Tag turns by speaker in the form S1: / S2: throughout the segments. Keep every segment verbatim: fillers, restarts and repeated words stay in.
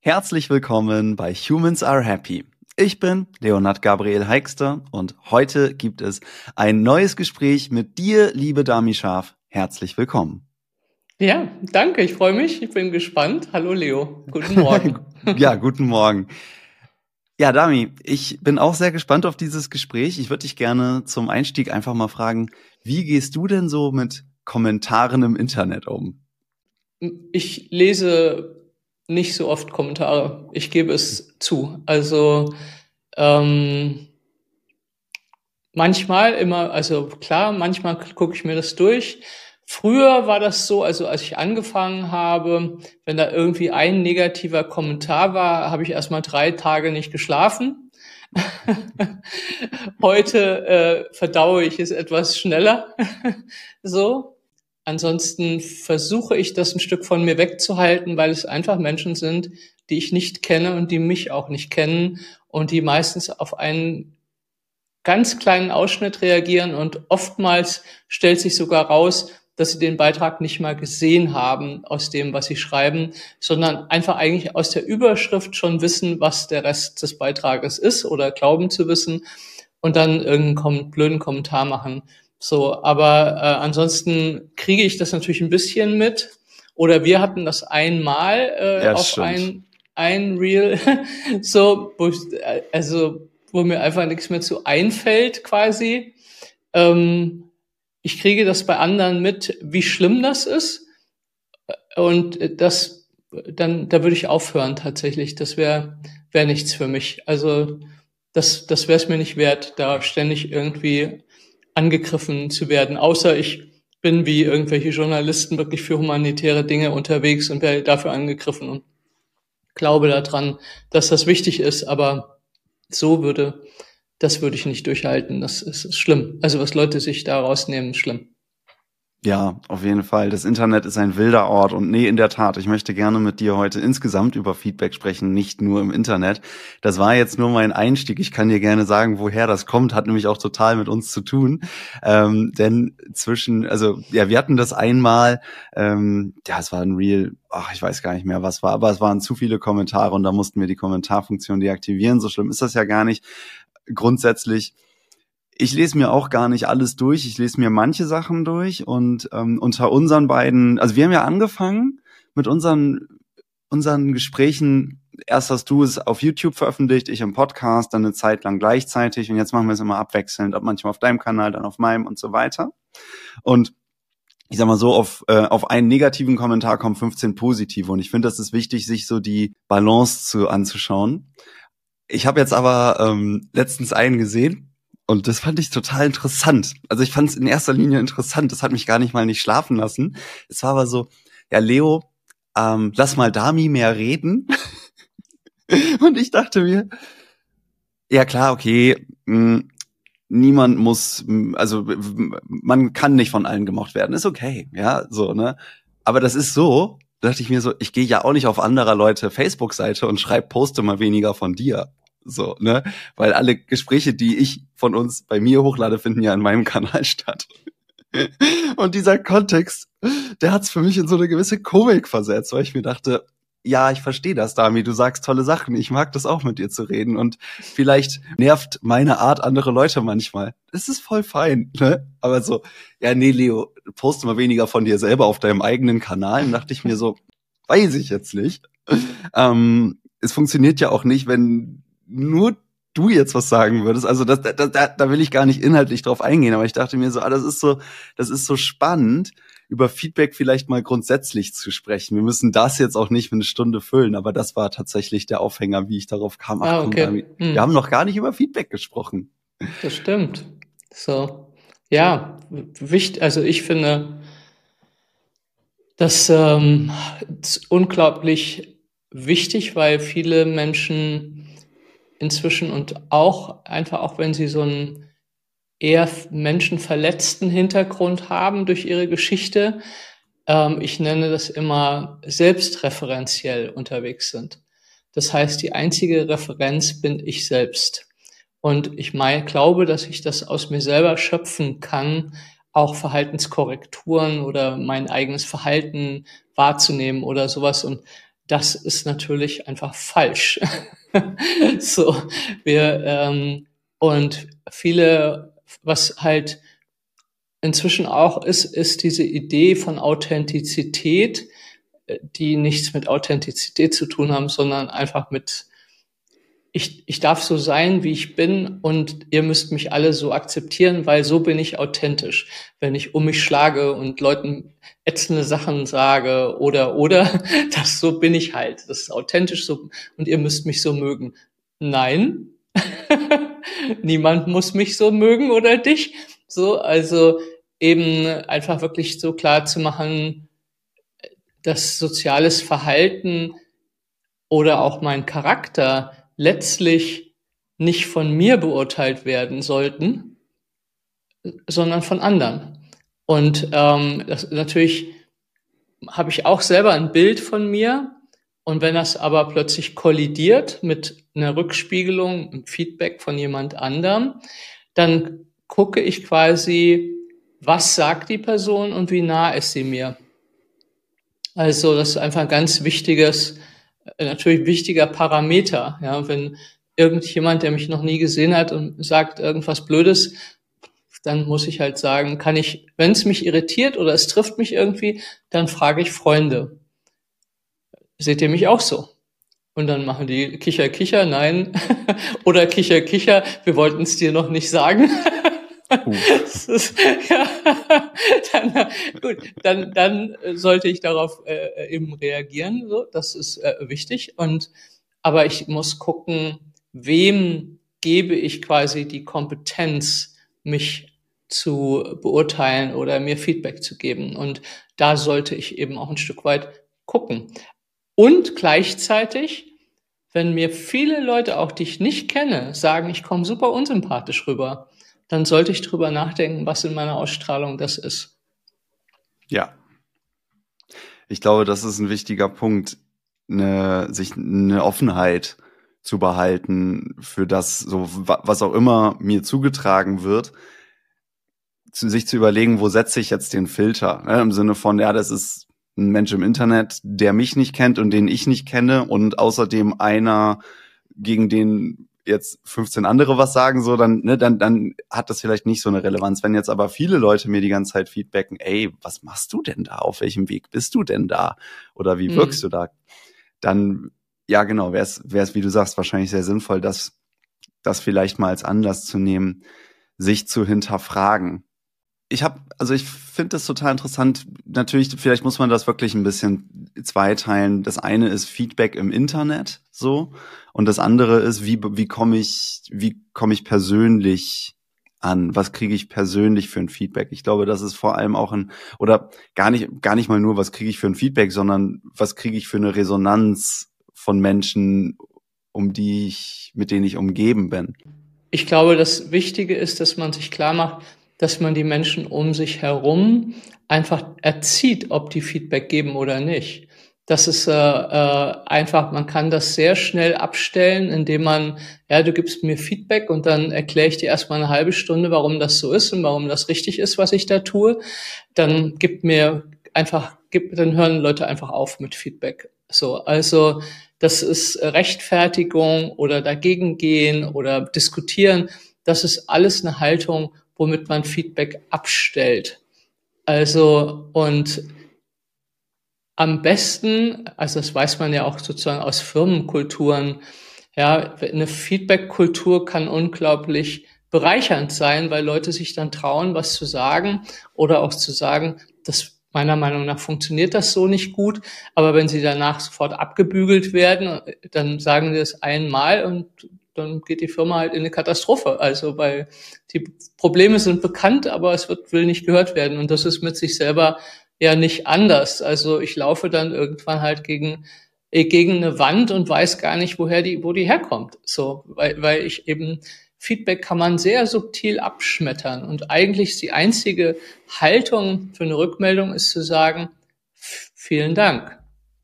S1: Herzlich willkommen bei Humans Are Happy. Ich bin Leonhard Gabriel Heikster und heute gibt es ein neues Gespräch mit dir, liebe Dami Scharf. Herzlich willkommen.
S2: Ja, danke, ich freue mich, ich bin gespannt. Hallo Leo, guten Morgen.
S1: Ja, guten Morgen. Ja, Dami, ich bin auch sehr gespannt auf dieses Gespräch. Ich würde dich gerne zum Einstieg einfach mal fragen, wie gehst du denn so mit Kommentaren im Internet um?
S2: Ich lese nicht so oft Kommentare, ich gebe es zu. Also ähm, manchmal immer, also klar, manchmal gucke ich mir das durch. Früher war das so, also als ich angefangen habe, wenn da irgendwie ein negativer Kommentar war, habe ich erstmal drei Tage nicht geschlafen. Heute äh, verdaue ich es etwas schneller. So. Ansonsten versuche ich, das ein Stück von mir wegzuhalten, weil es einfach Menschen sind, die ich nicht kenne und die mich auch nicht kennen und die meistens auf einen ganz kleinen Ausschnitt reagieren und oftmals stellt sich sogar raus, dass sie den Beitrag nicht mal gesehen haben aus dem, was sie schreiben, sondern einfach eigentlich aus der Überschrift schon wissen, was der Rest des Beitrages ist oder glauben zu wissen und dann irgendeinen kom- blöden Kommentar machen. So, aber äh, ansonsten kriege ich das natürlich ein bisschen mit. Oder wir hatten das einmal äh,
S1: Ja,
S2: auf
S1: stimmt.
S2: ein ein Reel, so, wo ich, äh, also wo mir einfach nichts mehr zu einfällt quasi. Ähm, ich kriege das bei anderen mit, wie schlimm das ist. Und das, dann, da würde ich aufhören tatsächlich. Das wäre wäre nichts für mich. Also das, das wäre es mir nicht wert, da ständig irgendwie angegriffen zu werden. Außer ich bin wie irgendwelche Journalisten wirklich für humanitäre Dinge unterwegs und werde dafür angegriffen und glaube daran, dass das wichtig ist. Aber so würde das würde ich nicht durchhalten. Das ist, ist schlimm. Also was Leute sich da rausnehmen, ist schlimm.
S1: Ja, auf jeden Fall. Das Internet ist ein wilder Ort und nee, in der Tat, ich möchte gerne mit dir heute insgesamt über Feedback sprechen, nicht nur im Internet. Das war jetzt nur mein Einstieg. Ich kann dir gerne sagen, woher das kommt, hat nämlich auch total mit uns zu tun. Ähm, denn zwischen, also ja, wir hatten das einmal, ähm, ja, es war ein Reel, ach, ich weiß gar nicht mehr, was war, aber es waren zu viele Kommentare und da mussten wir die Kommentarfunktion deaktivieren. So schlimm ist das ja gar nicht. Grundsätzlich, ich lese mir auch gar nicht alles durch. Ich lese mir manche Sachen durch und ähm, unter unseren beiden, also wir haben ja angefangen mit unseren unseren Gesprächen. Erst hast du es auf YouTube veröffentlicht, ich im Podcast, dann eine Zeit lang gleichzeitig und jetzt machen wir es immer abwechselnd, manchmal auf deinem Kanal, dann auf meinem und so weiter. Und ich sag mal so, auf äh, auf einen negativen Kommentar kommen fünfzehn positive und ich finde, das ist wichtig, sich so die Balance zu anzuschauen. Ich habe jetzt aber ähm, letztens einen gesehen und das fand ich total interessant. Also ich fand es in erster Linie interessant. Das hat mich gar nicht mal nicht schlafen lassen. Es war aber so, ja Leo, ähm, lass mal Dami mehr reden. Und ich dachte mir, ja klar, okay, mh, niemand muss, mh, also mh, man kann nicht von allen gemocht werden. Ist okay, ja, so, ne? Aber das ist so, da dachte ich mir so, ich gehe ja auch nicht auf anderer Leute Facebook-Seite und schreibe, poste mal weniger von dir. So, ne? Weil alle Gespräche, die ich von uns bei mir hochlade, finden ja in meinem Kanal statt. Und dieser Kontext, der hat's für mich in so eine gewisse Komik versetzt, weil ich mir dachte, ja, ich verstehe das, Dami, du sagst tolle Sachen, ich mag das auch mit dir zu reden und vielleicht nervt meine Art andere Leute manchmal. Das ist voll fein, ne? Aber so, ja, nee, Leo, poste mal weniger von dir selber auf deinem eigenen Kanal. Und dachte ich mir so, weiß ich jetzt nicht. Ähm, es funktioniert ja auch nicht, wenn nur du jetzt was sagen würdest. Also das, da, da, da will ich gar nicht inhaltlich drauf eingehen, aber ich dachte mir so, ah, das ist so, das ist so spannend, über Feedback vielleicht mal grundsätzlich zu sprechen. Wir müssen das jetzt auch nicht für eine Stunde füllen, aber das war tatsächlich der Aufhänger, wie ich darauf kam. Ach
S2: Ah,
S1: komm,
S2: okay.
S1: Dami,
S2: Hm.
S1: wir haben noch gar nicht über Feedback gesprochen.
S2: Das stimmt. So, ja, wichtig. Also ich finde, das ähm, ist unglaublich wichtig, weil viele Menschen inzwischen und auch einfach auch wenn sie so einen eher menschenverletzten Hintergrund haben durch ihre Geschichte, ähm, ich nenne das immer selbstreferenziell unterwegs sind. Das heißt, die einzige Referenz bin ich selbst. Und ich meine, glaube, dass ich das aus mir selber schöpfen kann, auch Verhaltenskorrekturen oder mein eigenes Verhalten wahrzunehmen oder sowas. Und das ist natürlich einfach falsch. So, wir ähm, und viele, was halt inzwischen auch ist, ist diese Idee von Authentizität, die nichts mit Authentizität zu tun haben, sondern einfach mit Ich, ich darf so sein, wie ich bin, und ihr müsst mich alle so akzeptieren, weil so bin ich authentisch. Wenn ich um mich schlage und Leuten ätzende Sachen sage oder, oder, das so bin ich halt. Das ist authentisch so und ihr müsst mich so mögen. Nein, niemand muss mich so mögen oder dich. So, also eben einfach wirklich so klar zu machen, dass soziales Verhalten oder auch mein Charakter letztlich nicht von mir beurteilt werden sollten, sondern von anderen. Und ähm, das, natürlich habe ich auch selber ein Bild von mir. Und wenn das aber plötzlich kollidiert mit einer Rückspiegelung, einem Feedback von jemand anderem, dann gucke ich quasi, was sagt die Person und wie nah ist sie mir. Also das ist einfach ein ganz wichtiges, natürlich wichtiger Parameter. Ja, wenn irgendjemand, der mich noch nie gesehen hat und sagt irgendwas Blödes, dann muss ich halt sagen, kann ich, wenn es mich irritiert oder es trifft mich irgendwie, dann frage ich Freunde. Seht ihr mich auch so? Und dann machen die Kicher, Kicher, nein. Oder Kicher, Kicher, wir wollten es dir noch nicht sagen. Uh. Ist, ja, dann, gut, dann, dann sollte ich darauf äh, eben reagieren. So, das ist äh, wichtig. Und aber ich muss gucken, wem gebe ich quasi die Kompetenz, mich zu beurteilen oder mir Feedback zu geben. Und da sollte ich eben auch ein Stück weit gucken. Und gleichzeitig, wenn mir viele Leute, auch die ich nicht kenne, sagen, ich komme super unsympathisch rüber, dann sollte ich drüber nachdenken, was in meiner Ausstrahlung das ist.
S1: Ja. Ich glaube, das ist ein wichtiger Punkt, eine, sich eine Offenheit zu behalten für das, so was auch immer mir zugetragen wird, zu, sich zu überlegen, wo setze ich jetzt den Filter? Ne? Im Sinne von, ja, das ist ein Mensch im Internet, der mich nicht kennt und den ich nicht kenne und außerdem einer, gegen den jetzt fünfzehn andere was sagen, so, dann, ne, dann, dann hat das vielleicht nicht so eine Relevanz. Wenn jetzt aber viele Leute mir die ganze Zeit feedbacken, ey, was machst du denn da? Auf welchem Weg bist du denn da? Oder wie wirkst mhm. du da? Dann, ja, genau, wäre es, wäre es, wie du sagst, wahrscheinlich sehr sinnvoll, das, das vielleicht mal als Anlass zu nehmen, sich zu hinterfragen. Ich habe, also ich finde das total interessant. Natürlich, vielleicht muss man das wirklich ein bisschen zweiteilen. Das eine ist Feedback im Internet, so, und das andere ist, wie wie komme ich, wie komme ich persönlich an? Was kriege ich persönlich für ein Feedback? Ich glaube, das ist vor allem auch ein, oder gar nicht gar nicht mal nur, was kriege ich für ein Feedback, sondern was kriege ich für eine Resonanz von Menschen, um die ich, mit denen ich umgeben bin.
S2: Ich glaube, das Wichtige ist, dass man sich klar macht, dass man die Menschen um sich herum einfach erzieht, ob die Feedback geben oder nicht. Das ist äh, äh, einfach, man kann das sehr schnell abstellen, indem man, ja, du gibst mir Feedback und dann erkläre ich dir erstmal eine halbe Stunde, warum das so ist und warum das richtig ist, was ich da tue. Dann gibt mir einfach, gibt, dann hören Leute einfach auf mit Feedback. So, also das ist Rechtfertigung oder dagegen gehen oder diskutieren. Das ist alles eine Haltung, womit man Feedback abstellt. Also, und am besten, also das weiß man ja auch sozusagen aus Firmenkulturen, ja, eine Feedback-Kultur kann unglaublich bereichernd sein, weil Leute sich dann trauen, was zu sagen oder auch zu sagen, das meiner Meinung nach funktioniert das so nicht gut, aber wenn sie danach sofort abgebügelt werden, dann sagen sie es einmal und dann geht die Firma halt in eine Katastrophe. Also, weil die Probleme sind bekannt, aber es wird, will nicht gehört werden. Und das ist mit sich selber ja nicht anders. Also, ich laufe dann irgendwann halt gegen, gegen eine Wand und weiß gar nicht, woher die, wo die herkommt. So, weil, weil ich eben, Feedback kann man sehr subtil abschmettern. Und eigentlich ist die einzige Haltung für eine Rückmeldung ist zu sagen, vielen Dank.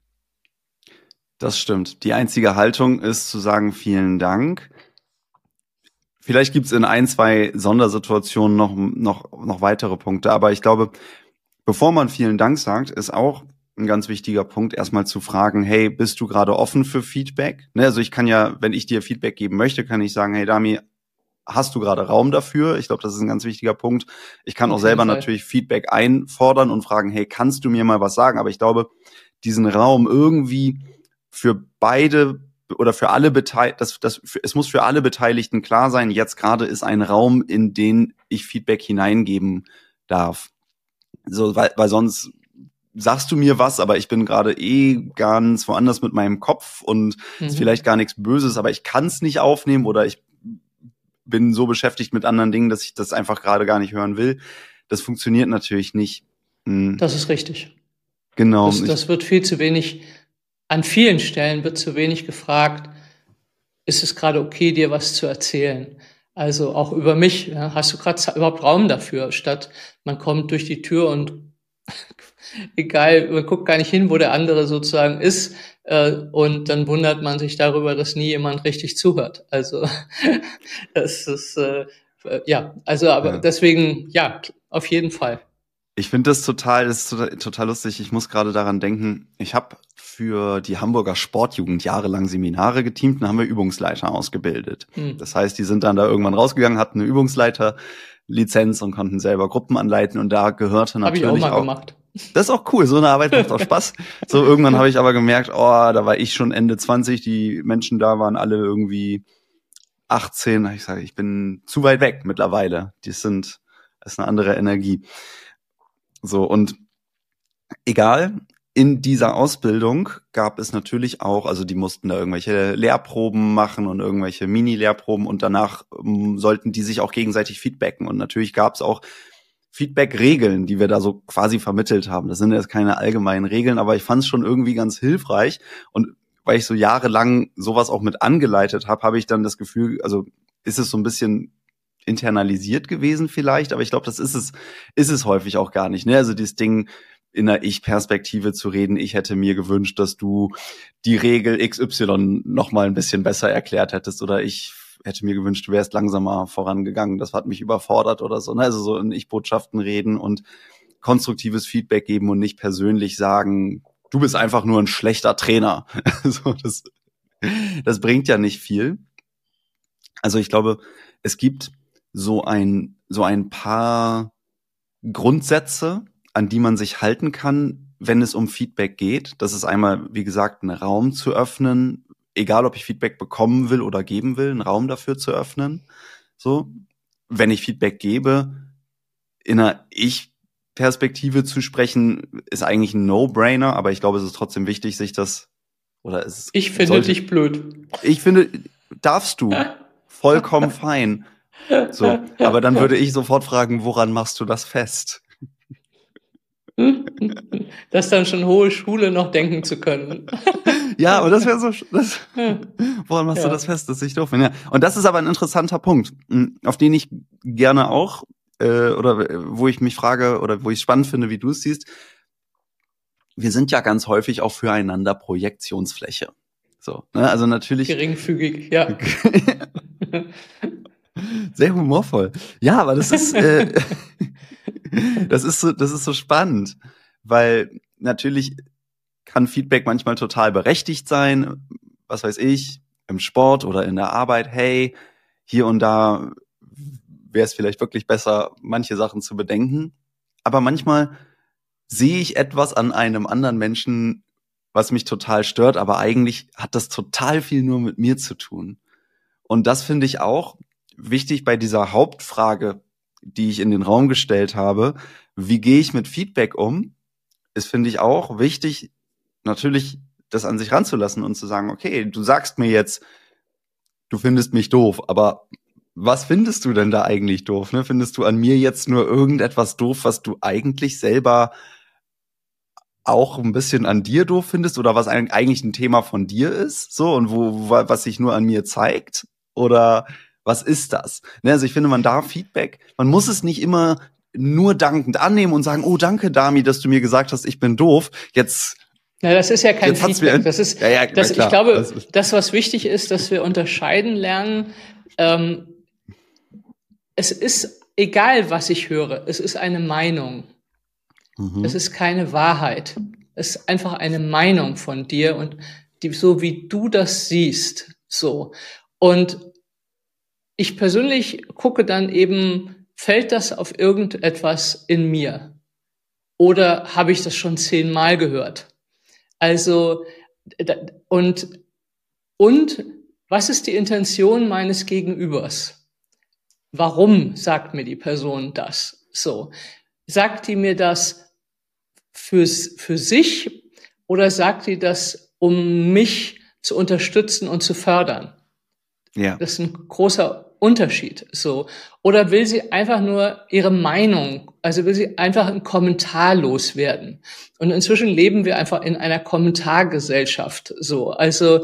S1: Das stimmt. Die einzige Haltung ist zu sagen, vielen Dank. Vielleicht gibt's in ein, zwei Sondersituationen noch, noch, noch weitere Punkte. Aber ich glaube, bevor man vielen Dank sagt, ist auch ein ganz wichtiger Punkt, erstmal zu fragen, hey, bist du gerade offen für Feedback? Ne, also ich kann ja, wenn ich dir Feedback geben möchte, kann ich sagen, hey Dami, hast du gerade Raum dafür? Ich glaube, das ist ein ganz wichtiger Punkt. Ich kann
S2: Auf
S1: auch selber
S2: jeden Fall.
S1: natürlich Feedback einfordern und fragen, hey, kannst du mir mal was sagen? Aber ich glaube, diesen Raum irgendwie für beide oder für alle Beteiligten, das, das, es muss für alle Beteiligten klar sein, jetzt gerade ist ein Raum, in den ich Feedback hineingeben darf. So, weil, weil sonst sagst du mir was, aber ich bin gerade eh ganz woanders mit meinem Kopf und mhm. ist vielleicht gar nichts Böses, aber ich kann es nicht aufnehmen oder ich bin so beschäftigt mit anderen Dingen, dass ich das einfach gerade gar nicht hören will. Das funktioniert natürlich nicht. Mhm.
S2: Das ist richtig.
S1: Genau.
S2: Das, das wird viel zu wenig, an vielen Stellen wird zu wenig gefragt, ist es gerade okay, dir was zu erzählen? Also auch über mich, ja, hast du gerade überhaupt Raum dafür, statt man kommt durch die Tür und egal, man guckt gar nicht hin, wo der andere sozusagen ist, äh, und dann wundert man sich darüber, dass nie jemand richtig zuhört. Also das ist, äh, ja, also aber ja. Deswegen, ja, auf jeden Fall.
S1: Ich finde das total, das ist total, total lustig. Ich muss gerade daran denken, ich habe für die Hamburger Sportjugend jahrelang Seminare geteamt und haben wir Übungsleiter ausgebildet. Hm. Das heißt, die sind dann da irgendwann rausgegangen, hatten eine Übungsleiterlizenz und konnten selber Gruppen anleiten und da gehörte natürlich auch...
S2: Habe ich auch mal
S1: auch,
S2: gemacht.
S1: Das ist auch cool, so eine Arbeit macht auch Spaß. So irgendwann habe ich aber gemerkt, oh, da war ich schon Ende zwanzig, die Menschen da waren alle irgendwie achtzehn. Ich sage, ich bin zu weit weg mittlerweile. Die sind, das ist eine andere Energie. So, und egal, in dieser Ausbildung gab es natürlich auch, also die mussten da irgendwelche Lehrproben machen und irgendwelche Mini-Lehrproben und danach um, sollten die sich auch gegenseitig feedbacken. Und natürlich gab es auch Feedback-Regeln, die wir da so quasi vermittelt haben. Das sind jetzt keine allgemeinen Regeln, aber ich fand es schon irgendwie ganz hilfreich. Und weil ich so jahrelang sowas auch mit angeleitet habe, habe ich dann das Gefühl, also ist es so ein bisschen internalisiert gewesen vielleicht, aber ich glaube, das ist es, ist es häufig auch gar nicht. Ne? Also dieses Ding, in einer Ich-Perspektive zu reden, ich hätte mir gewünscht, dass du die Regel X Y noch mal ein bisschen besser erklärt hättest oder ich hätte mir gewünscht, du wärst langsamer vorangegangen, das hat mich überfordert oder so. Ne? Also so in Ich-Botschaften reden und konstruktives Feedback geben und nicht persönlich sagen, du bist einfach nur ein schlechter Trainer. so, das, das bringt ja nicht viel. Also ich glaube, es gibt so ein, so ein paar Grundsätze, an die man sich halten kann, wenn es um Feedback geht. Das ist einmal, wie gesagt, einen Raum zu öffnen, egal ob ich Feedback bekommen will oder geben will, einen Raum dafür zu öffnen. So, wenn ich Feedback gebe, in einer Ich-Perspektive zu sprechen, ist eigentlich ein No-Brainer, aber ich glaube, es ist trotzdem wichtig, sich das, oder es
S2: Ich finde sollte, dich blöd.
S1: Ich finde, darfst du. Vollkommen fein. So, aber dann würde ich sofort fragen, woran machst du das fest?
S2: Das dann schon hohe Schule noch denken zu können.
S1: Ja, aber das wäre so, das, woran machst ja. du das fest, dass ich doof bin? Ja. Und das ist aber ein interessanter Punkt, auf den ich gerne auch, äh, oder wo ich mich frage, oder wo ich spannend finde, wie du es siehst. Wir sind ja ganz häufig auch füreinander Projektionsfläche. So, ne? Also natürlich.
S2: Geringfügig, ja.
S1: Sehr humorvoll. Ja, aber das ist, äh, das ist so, das ist so spannend, weil natürlich kann Feedback manchmal total berechtigt sein. Was weiß ich, im Sport oder in der Arbeit. Hey, hier und da wäre es vielleicht wirklich besser, manche Sachen zu bedenken. Aber manchmal sehe ich etwas an einem anderen Menschen, was mich total stört, aber eigentlich hat das total viel nur mit mir zu tun. Und das finde ich auch wichtig bei dieser Hauptfrage, die ich in den Raum gestellt habe. Wie gehe ich mit Feedback um? Ist, finde ich, auch wichtig, natürlich das an sich ranzulassen und zu sagen, okay, du sagst mir jetzt, du findest mich doof, aber was findest du denn da eigentlich doof? Ne? Findest du an mir jetzt nur irgendetwas doof, was du eigentlich selber auch ein bisschen an dir doof findest oder was eigentlich ein Thema von dir ist, so, und wo, was sich nur an mir zeigt? Oder was ist das? Ne, also ich finde, man darf Feedback, man muss es nicht immer nur dankend annehmen und sagen, oh, danke, Dami, dass du mir gesagt hast, ich bin doof. Jetzt
S2: Na, das ist ja kein Feedback. Das ist,
S1: ja, ja,
S2: das, ich glaube, das, das, was wichtig ist, dass wir unterscheiden lernen. Ähm, es ist egal, was ich höre. Es ist eine Meinung. Mhm. Es ist keine Wahrheit. Es ist einfach eine Meinung von dir und die, so wie du das siehst, so. Und ich persönlich gucke dann eben, fällt das auf irgendetwas in mir? Oder habe ich das schon zehnmal gehört? Also, und, und was ist die Intention meines Gegenübers? Warum sagt mir die Person das? So. Sagt die mir das fürs, für sich oder sagt die das, um mich zu unterstützen und zu fördern? Ja. Das ist ein großer Unterschied, so. Oder will sie einfach nur ihre Meinung, also will sie einfach einen Kommentar loswerden? Und inzwischen leben wir einfach in einer Kommentargesellschaft, so. Also,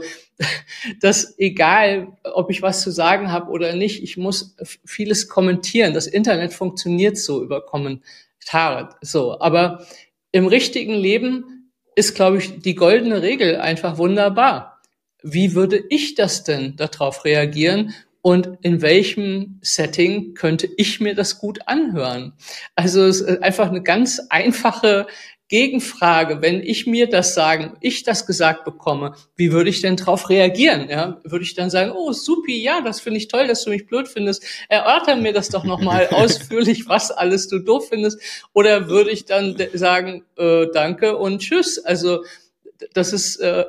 S2: das, egal, ob ich was zu sagen habe oder nicht, ich muss vieles kommentieren. Das Internet funktioniert so über Kommentare, so. Aber im richtigen Leben ist, glaube ich, die goldene Regel einfach wunderbar. Wie würde ich das denn darauf reagieren und in welchem Setting könnte ich mir das gut anhören? Also es ist einfach eine ganz einfache Gegenfrage. Wenn ich mir das sagen, ich das gesagt bekomme, wie würde ich denn darauf reagieren? Ja, würde ich dann sagen, oh supi, ja, das finde ich toll, dass du mich blöd findest. Erörter mir das doch nochmal ausführlich, was alles du doof findest. Oder würde ich dann sagen, äh, danke und tschüss. Also das ist, äh,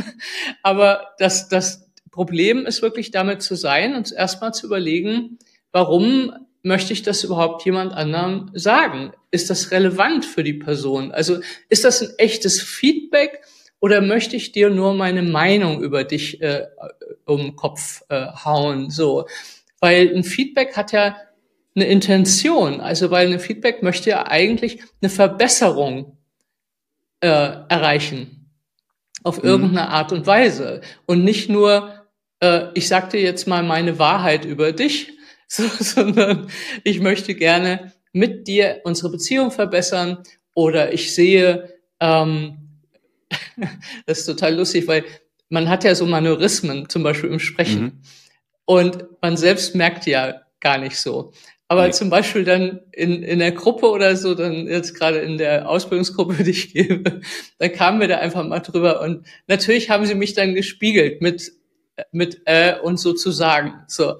S2: aber das, das Problem ist wirklich damit zu sein und erstmal zu überlegen, warum möchte ich das überhaupt jemand anderem sagen? Ist das relevant für die Person? Also ist das ein echtes Feedback oder möchte ich dir nur meine Meinung über dich äh, um den Kopf äh, hauen? So, weil ein Feedback hat ja eine Intention. Also weil ein Feedback möchte ja eigentlich eine Verbesserung äh, erreichen. Auf irgendeine Art und Weise. Und nicht nur, äh, ich sag dir jetzt mal meine Wahrheit über dich, so, sondern ich möchte gerne mit dir unsere Beziehung verbessern oder ich sehe, ähm, das ist total lustig, weil man hat ja so Manörismen, zum Beispiel im Sprechen. Mhm. Und man selbst merkt ja gar nicht so. Aber nee. Zum Beispiel dann in, in der Gruppe oder so, dann jetzt gerade in der Ausbildungsgruppe, die ich gebe, dann kamen wir da einfach mal drüber und natürlich haben sie mich dann gespiegelt mit, mit, äh, und sozusagen, so.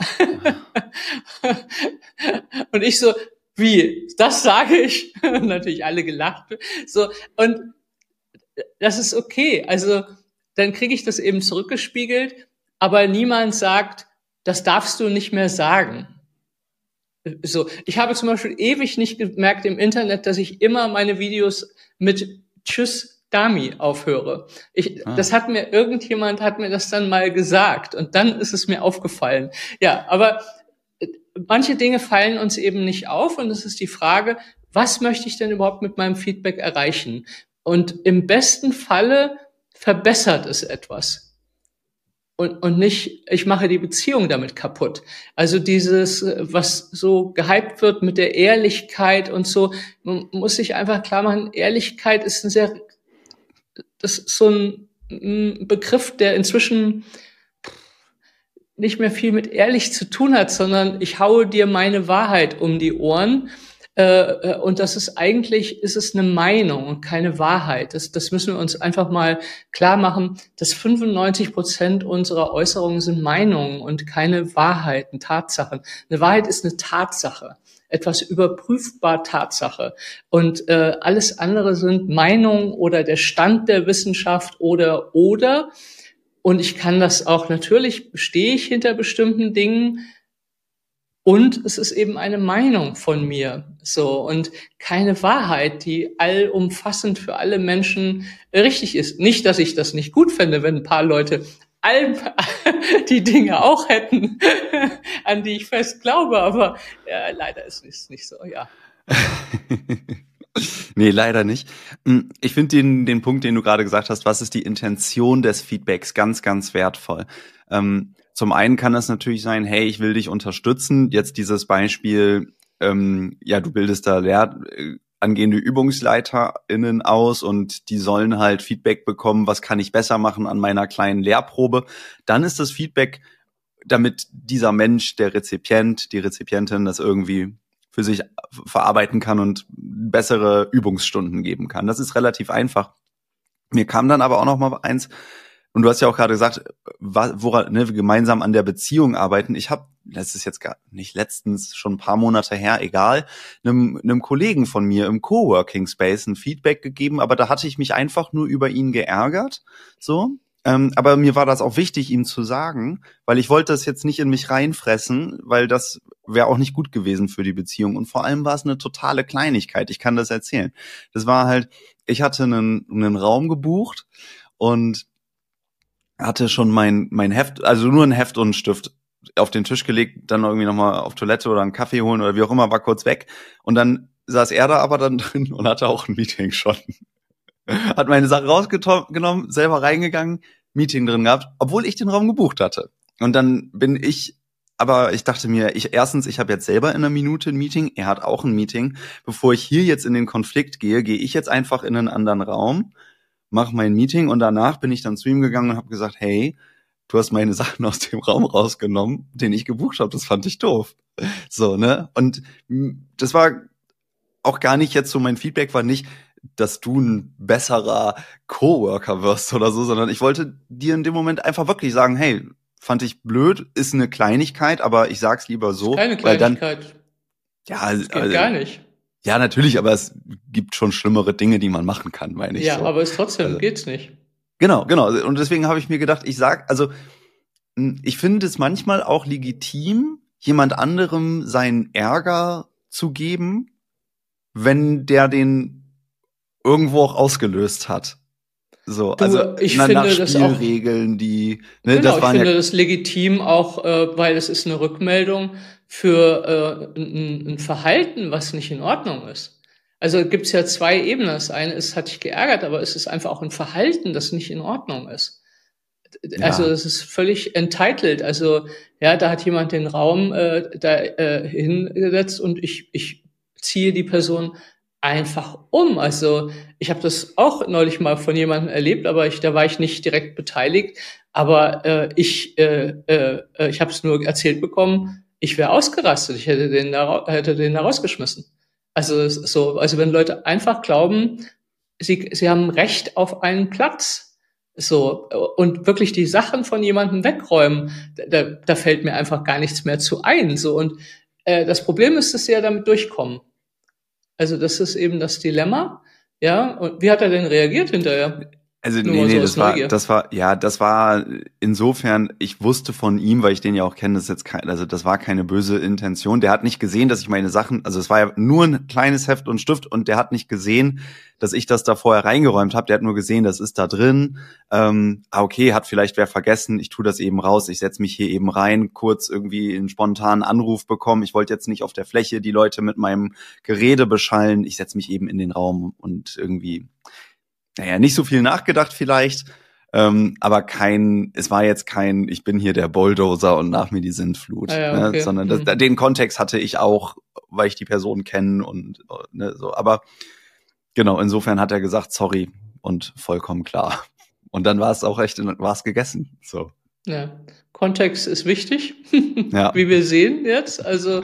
S2: Und ich so, wie? Das sage ich? Natürlich alle gelacht. So. Und das ist okay. Also, dann kriege ich das eben zurückgespiegelt, aber niemand sagt, das darfst du nicht mehr sagen. So, ich habe zum Beispiel ewig nicht gemerkt im Internet, dass ich immer meine Videos mit Tschüss Dami aufhöre. Ich, ah. Das hat mir irgendjemand hat mir das dann mal gesagt und dann ist es mir aufgefallen. Ja, aber manche Dinge fallen uns eben nicht auf und es ist die Frage, was möchte ich denn überhaupt mit meinem Feedback erreichen? Und im besten Falle verbessert es etwas. Und, und nicht, ich mache die Beziehung damit kaputt. Also dieses, was so gehypt wird mit der Ehrlichkeit und so, man muss sich einfach klar machen, Ehrlichkeit ist ein sehr, das ist so ein, ein Begriff, der inzwischen nicht mehr viel mit ehrlich zu tun hat, sondern ich haue dir meine Wahrheit um die Ohren. Und das ist eigentlich, ist es eine Meinung und keine Wahrheit. Das, das müssen wir uns einfach mal klar machen, dass fünfundneunzig Prozent unserer Äußerungen sind Meinungen und keine Wahrheiten, Tatsachen. Eine Wahrheit ist eine Tatsache, etwas überprüfbar Tatsache. Und äh, alles andere sind Meinungen oder der Stand der Wissenschaft oder, oder. Und ich kann das auch, natürlich stehe ich hinter bestimmten Dingen, und es ist eben eine Meinung von mir, so, und keine Wahrheit, die allumfassend für alle Menschen richtig ist. Nicht, dass ich das nicht gut fände, wenn ein paar Leute all die Dinge auch hätten, an die ich fest glaube, aber ja, leider ist es nicht so, ja.
S1: Nee, leider nicht. Ich finde den, den Punkt, den du gerade gesagt hast, was ist die Intention des Feedbacks, ganz, ganz wertvoll. Ähm, Zum einen kann das natürlich sein, hey, ich will dich unterstützen. Jetzt dieses Beispiel, ähm, ja, du bildest da Lehr- äh, angehende ÜbungsleiterInnen aus und die sollen halt Feedback bekommen, was kann ich besser machen an meiner kleinen Lehrprobe. Dann ist das Feedback, damit dieser Mensch, der Rezipient, die Rezipientin das irgendwie für sich verarbeiten kann und bessere Übungsstunden geben kann. Das ist relativ einfach. Mir kam dann aber auch noch mal eins, und du hast ja auch gerade gesagt, woran, ne, wir gemeinsam an der Beziehung arbeiten. Ich habe, das ist jetzt gar nicht letztens, schon ein paar Monate her, egal, einem, einem Kollegen von mir im Coworking Space ein Feedback gegeben, aber da hatte ich mich einfach nur über ihn geärgert, so. Ähm, aber mir war das auch wichtig, ihm zu sagen, weil ich wollte das jetzt nicht in mich reinfressen, weil das wäre auch nicht gut gewesen für die Beziehung. Und vor allem war es eine totale Kleinigkeit. Ich kann das erzählen. Das war halt, ich hatte einen, einen Raum gebucht und hatte schon mein mein Heft, also nur ein Heft und einen Stift auf den Tisch gelegt, dann irgendwie nochmal auf Toilette oder einen Kaffee holen oder wie auch immer, war kurz weg. Und dann saß er da aber dann drin und hatte auch ein Meeting schon. Hat meine Sache rausgenommen, selber reingegangen, Meeting drin gehabt, obwohl ich den Raum gebucht hatte. Und dann bin ich, aber ich dachte mir, ich erstens, ich habe jetzt selber in einer Minute ein Meeting, er hat auch ein Meeting. Bevor ich hier jetzt in den Konflikt gehe, gehe ich jetzt einfach in einen anderen Raum, mache mein Meeting und danach bin ich dann zu ihm gegangen und habe gesagt, hey, du hast meine Sachen aus dem Raum rausgenommen, den ich gebucht habe, das fand ich doof. So, ne? Und das war auch gar nicht jetzt so, mein Feedback war nicht, dass du ein besserer Coworker wirst oder so, sondern ich wollte dir in dem Moment einfach wirklich sagen, hey, fand ich blöd, ist eine Kleinigkeit, aber ich sag's lieber so.
S2: Ist keine Kleinigkeit.
S1: Weil dann, ja,
S2: das geht
S1: also,
S2: gar nicht.
S1: Ja, natürlich, aber es gibt schon schlimmere Dinge, die man machen kann, meine ich.
S2: Ja,
S1: so.
S2: aber es trotzdem
S1: also,
S2: geht's nicht.
S1: Genau, genau. Und deswegen habe ich mir gedacht, ich sag, also ich finde es manchmal auch legitim, jemand anderem seinen Ärger zu geben, wenn der den irgendwo auch ausgelöst hat. So,
S2: du,
S1: also
S2: ich
S1: na,
S2: finde
S1: nach
S2: das auch,
S1: Spielregeln, die ne,
S2: genau,
S1: das
S2: ich
S1: waren
S2: finde
S1: ja,
S2: das legitim auch, äh, weil es ist eine Rückmeldung für äh, ein, ein Verhalten, was nicht in Ordnung ist. Also gibt's ja zwei Ebenen. Das eine ist, hat dich geärgert, aber es ist einfach auch ein Verhalten, das nicht in Ordnung ist. Also
S1: ja.
S2: es ist völlig entitled. Also ja, da hat jemand den Raum äh, da äh, hingesetzt und ich ich ziehe die Person einfach um. Also ich habe das auch neulich mal von jemandem erlebt, aber ich da war ich nicht direkt beteiligt. Aber äh, ich äh, äh, ich habe es nur erzählt bekommen. Ich wäre ausgerastet. Ich hätte den da hätte den da rausgeschmissen. Also es ist so, also wenn Leute einfach glauben, sie sie haben Recht auf einen Platz. So, und wirklich die Sachen von jemandem wegräumen, da, da fällt mir einfach gar nichts mehr zu ein. So, und äh, das Problem ist, dass sie ja damit durchkommen. Also das ist eben das Dilemma. Ja, und wie hat er denn reagiert hinterher?
S1: Also
S2: Nur
S1: nee,
S2: mal so
S1: nee,
S2: aus
S1: das war,
S2: Neugier.
S1: das war, ja, das war insofern, ich wusste von ihm, weil ich den ja auch kenne, das ist jetzt kein, also das war keine böse Intention. Der hat nicht gesehen, dass ich meine Sachen, also es war ja nur ein kleines Heft und Stift und der hat nicht gesehen, dass ich das da vorher reingeräumt habe. Der hat nur gesehen, das ist da drin. Ähm, ah, okay, hat vielleicht wer vergessen, ich tue das eben raus, ich setze mich hier eben rein, kurz irgendwie einen spontanen Anruf bekommen. Ich wollte jetzt nicht auf der Fläche die Leute mit meinem Gerede beschallen. Ich setze mich eben in den Raum und irgendwie naja, nicht so viel nachgedacht vielleicht, ähm, aber kein, es war jetzt kein, ich bin hier der Bulldozer und nach mir die Sintflut,
S2: Ah ja,
S1: ne?
S2: okay.
S1: Sondern das,
S2: Hm.
S1: den Kontext hatte ich auch, weil ich die Person kenne und ne, so. Aber genau, insofern hat er gesagt, sorry und vollkommen klar. Und dann war es auch echt, war es gegessen. So.
S2: Ja. Kontext ist wichtig,
S1: Ja.
S2: wie wir sehen jetzt. Also,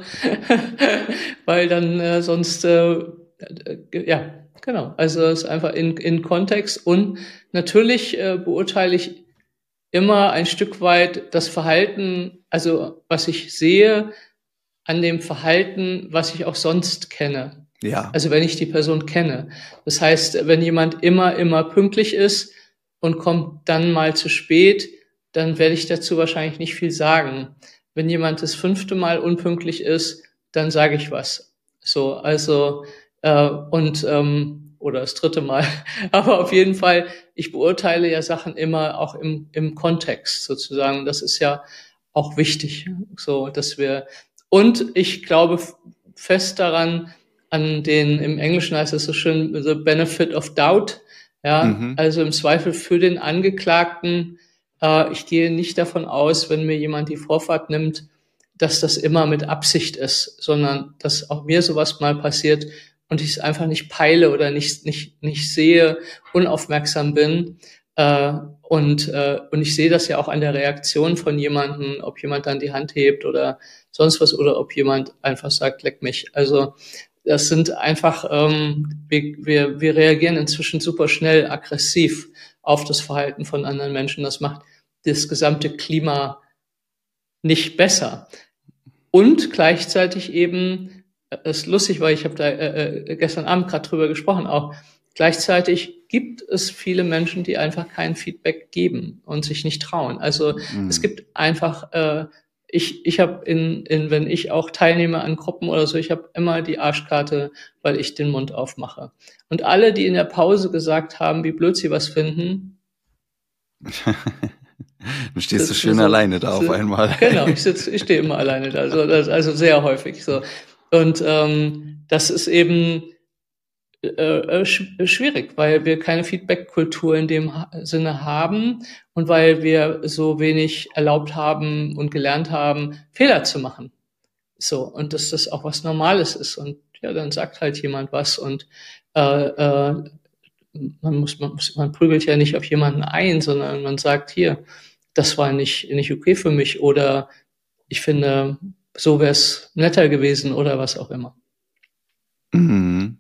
S2: weil dann äh, sonst, äh, äh, ja, genau. Also es ist einfach in, in Kontext. Und natürlich äh, beurteile ich immer ein Stück weit das Verhalten, also was ich sehe an dem Verhalten, was ich auch sonst kenne.
S1: Ja.
S2: Also wenn ich die Person kenne. Das heißt, wenn jemand immer, immer pünktlich ist und kommt dann mal zu spät, dann werde ich dazu wahrscheinlich nicht viel sagen. Wenn jemand das fünfte Mal unpünktlich ist, dann sage ich was. So, also äh, und ähm, oder das dritte Mal. Aber auf jeden Fall, ich beurteile ja Sachen immer auch im, im Kontext sozusagen. Das ist ja auch wichtig, so dass wir und ich glaube fest daran, an den, im Englischen heißt es so schön, the benefit of doubt, ja,
S1: Mhm.
S2: also im Zweifel für den Angeklagten. Äh, ich gehe nicht davon aus, wenn mir jemand die Vorfahrt nimmt, dass das immer mit Absicht ist, sondern dass auch mir sowas mal passiert und ich es einfach nicht peile oder nicht, nicht, nicht sehe, unaufmerksam bin. Äh, und, äh, und ich sehe das ja auch an der Reaktion von jemandem, ob jemand dann die Hand hebt oder sonst was oder ob jemand einfach sagt, leck mich. Also das sind einfach, ähm, wir, wir, wir reagieren inzwischen super schnell aggressiv auf das Verhalten von anderen Menschen. Das macht das gesamte Klima nicht besser. Und gleichzeitig eben, es ist lustig, weil ich habe da äh, gestern Abend gerade drüber gesprochen auch, gleichzeitig gibt es viele Menschen, die einfach kein Feedback geben und sich nicht trauen. Also mhm. es gibt einfach, äh, ich ich habe in, in, wenn ich auch teilnehme an Gruppen oder so, ich habe immer die Arschkarte, weil ich den Mund aufmache. Und alle, die in der Pause gesagt haben, wie blöd sie was finden,
S1: du stehst so schön so, alleine da so, auf einmal.
S2: Genau, ich sitze, ich stehe immer alleine da, so, das, also sehr häufig so. Und ähm, das ist eben äh, schwierig, weil wir keine Feedback-Kultur in dem Sinne haben und weil wir so wenig erlaubt haben und gelernt haben, Fehler zu machen. So, und dass das auch was Normales ist. Und ja, dann sagt halt jemand was und äh, äh, man muss, man muss, man prügelt ja nicht auf jemanden ein, sondern man sagt, hier, das war nicht, nicht okay für mich oder ich finde, so wäre es netter gewesen oder was auch immer.
S1: Mhm.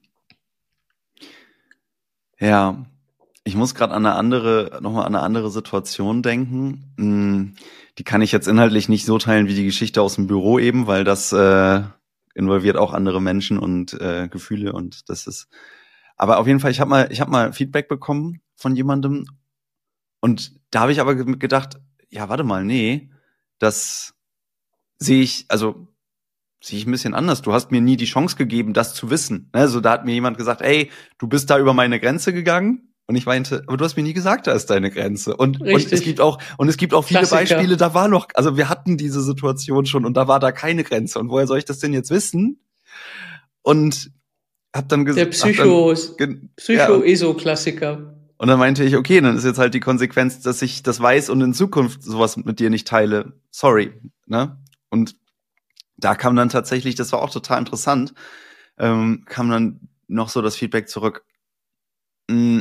S1: Ja, ich muss gerade an eine andere, nochmal an eine andere Situation denken. Die kann ich jetzt inhaltlich nicht so teilen wie die Geschichte aus dem Büro eben, weil das äh, involviert auch andere Menschen und äh, Gefühle und das ist. Aber auf jeden Fall, ich habe mal, ich habe mal Feedback bekommen von jemandem und da habe ich aber gedacht, ja, warte mal, nee, das sehe ich, also sehe ich ein bisschen anders. Du hast mir nie die Chance gegeben, das zu wissen. Also da hat mir jemand gesagt, ey, du bist da über meine Grenze gegangen. Und ich meinte, aber du hast mir nie gesagt, da ist deine Grenze. Und, und es gibt auch, und es gibt auch viele Klassiker. Beispiele, da war noch, also wir hatten diese Situation schon und da war da keine Grenze. Und woher soll ich das denn jetzt wissen? Und hab dann gesagt,
S2: der Psycho, Psycho-ESO-Klassiker. Ja.
S1: Und dann meinte ich, okay, dann ist jetzt halt die Konsequenz, dass ich das weiß und in Zukunft sowas mit dir nicht teile. Sorry, ne? Und da kam dann tatsächlich, das war auch total interessant, ähm, kam dann noch so das Feedback zurück. Mm,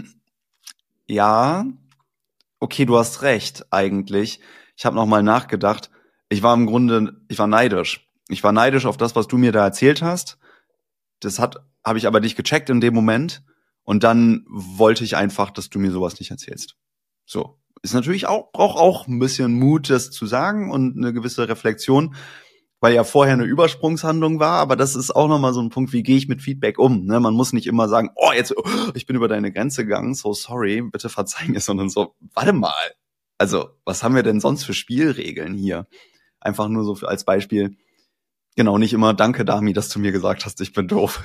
S1: ja, okay, du hast recht eigentlich. Ich habe noch mal nachgedacht. Ich war im Grunde, ich war neidisch. Ich war neidisch auf das, was du mir da erzählt hast. Das hat, habe ich aber nicht gecheckt in dem Moment. Und dann wollte ich einfach, dass du mir sowas nicht erzählst. So, ist natürlich auch, braucht auch ein bisschen Mut, das zu sagen und eine gewisse Reflexion, weil ja vorher eine Übersprungshandlung war, aber das ist auch nochmal so ein Punkt, wie gehe ich mit Feedback um, ne? Man muss nicht immer sagen, oh, jetzt, oh, ich bin über deine Grenze gegangen, so sorry, bitte verzeih mir, sondern so, warte mal, also, was haben wir denn sonst für Spielregeln hier? Einfach nur so als Beispiel, genau, nicht immer, danke, Dami, dass du mir gesagt hast, ich bin doof.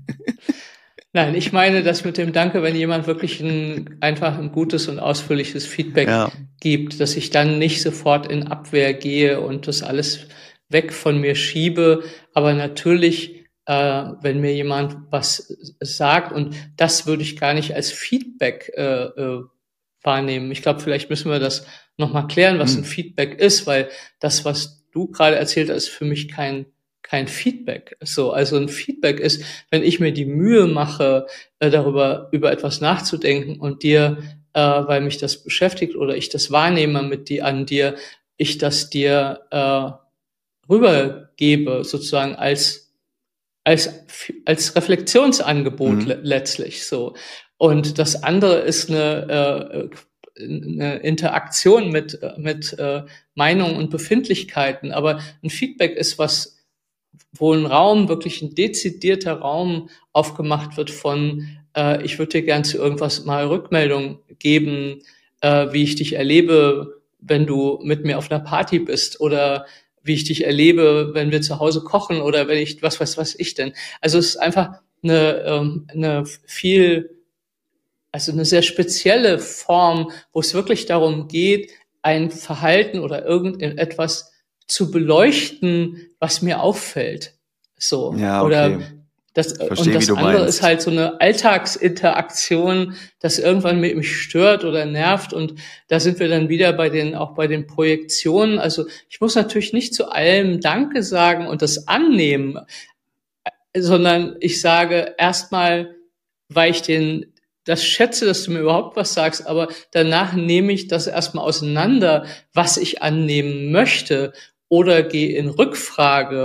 S2: Nein, ich meine das mit dem Danke, wenn jemand wirklich ein, einfach ein gutes und ausführliches Feedback ja. gibt, dass ich dann nicht sofort in Abwehr gehe und das alles weg von mir schiebe, aber natürlich, äh, wenn mir jemand was sagt, und das würde ich gar nicht als Feedback äh, äh, wahrnehmen. Ich glaube, vielleicht müssen wir das nochmal klären, was hm. ein Feedback ist, weil das, was du gerade erzählt hast, ist für mich kein kein Feedback. So, also ein Feedback ist, wenn ich mir die Mühe mache, äh, darüber über etwas nachzudenken und dir, äh, weil mich das beschäftigt oder ich das wahrnehme mit dir an dir, ich das dir äh, rübergebe, sozusagen als als als Reflexionsangebot mhm. le- letztlich so. Und das andere ist eine, äh, eine Interaktion mit mit äh, Meinungen und Befindlichkeiten. Aber ein Feedback ist was, wo ein Raum, wirklich ein dezidierter Raum aufgemacht wird von, äh, ich würde dir gern zu irgendwas mal Rückmeldung geben, äh, wie ich dich erlebe, wenn du mit mir auf einer Party bist oder wie ich dich erlebe, wenn wir zu Hause kochen oder wenn ich, was weiß was ich denn. Also es ist einfach eine, ähm, eine viel, also eine sehr spezielle Form, wo es wirklich darum geht, ein Verhalten oder irgendetwas zu beleuchten, was mir auffällt. So.
S1: Ja, okay.
S2: Oder das,
S1: Versteh,
S2: und das andere
S1: meinst.
S2: ist halt so eine Alltagsinteraktion, das irgendwann mit mich stört oder nervt. Und da sind wir dann wieder bei den, auch bei den Projektionen. Also ich muss natürlich nicht zu allem Danke sagen und das annehmen, sondern ich sage erstmal, weil ich den, das schätze, dass du mir überhaupt was sagst, aber danach nehme ich das erstmal auseinander, was ich annehmen möchte, oder gehe in Rückfrage,